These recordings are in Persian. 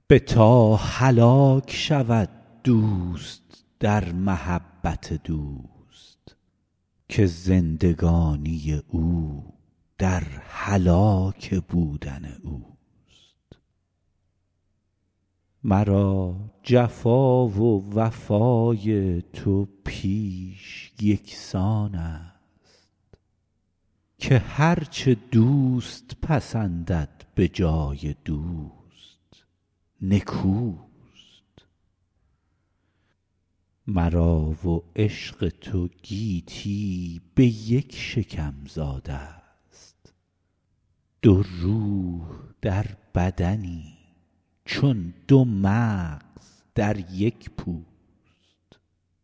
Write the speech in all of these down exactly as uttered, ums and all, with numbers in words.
به تا هلاک شود دوست در محبت دوست، که زندگانی او در هلاک بودن اوست. مرا جفا و وفای تو پیش یکسان است، که هر چه دوست پسندد به جای دوست نکوست. مرا و عشق تو گیتی به یک شکم زاده است، دو روح در بدنی چون دو مغز در یک پوست.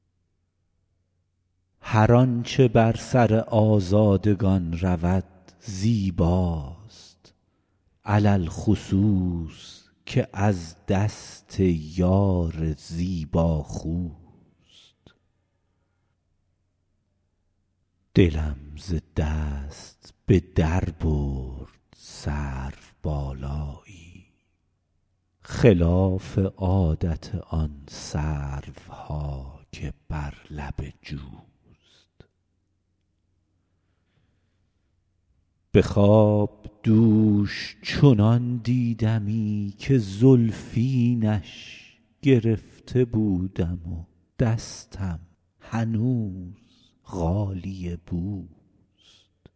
هر آنچه بر سر آزادگان رود زیباست، علی الخصوص که از دست یار زیباخوست. دلم ز دست به در برد سروبالایی، خلاف عادت آن سروها که بر لب جوست. به خواب دوش چنان دیدمی که زلفینش گرفته بودم و دستم هنوز غالیه بوست.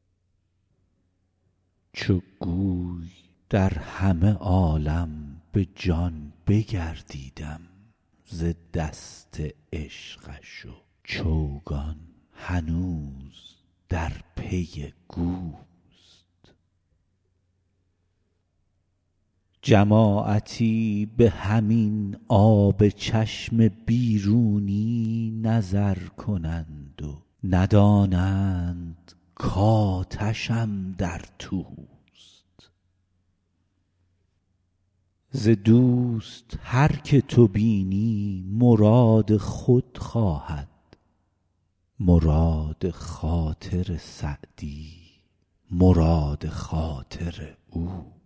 چو گوی در همه عالم به جان بگردیدم ز دست عشقش و چوگان هنوز در پی گوست. جماعتی به همین آب چشم بیرونی نظر کنند و ندانند کآتشم در توست. ز دوست هر که تو بینی مراد خود خواهد، مراد خاطر سعدی مراد خاطر او.